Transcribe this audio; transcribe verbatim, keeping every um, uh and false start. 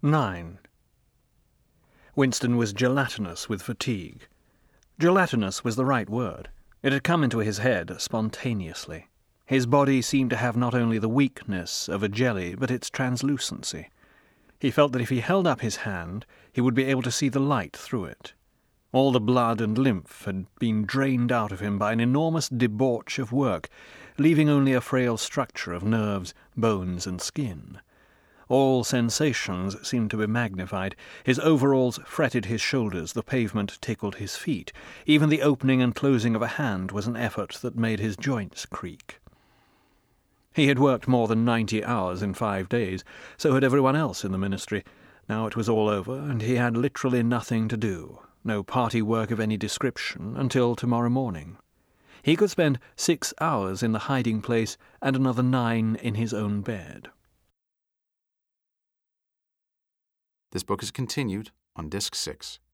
Nine. Winston was gelatinous with fatigue. Gelatinous was the right word. It had come into his head spontaneously. His body seemed to have not only the weakness of a jelly, but its translucency. He felt that if he held up his hand, he would be able to see the light through it. All the blood and lymph had been drained out of him by an enormous debauch of work, leaving only a frail structure of nerves, bones, and skin. All sensations seemed to be magnified. His overalls fretted his shoulders, the pavement tickled his feet. Even the opening and closing of a hand was an effort that made his joints creak. He had worked more than ninety hours in five days, so had everyone else in the ministry. Now it was all over, and he had literally nothing to do, no party work of any description, until tomorrow morning. He could spend six hours in the hiding place and another nine in his own bed. This book is continued on Disc six.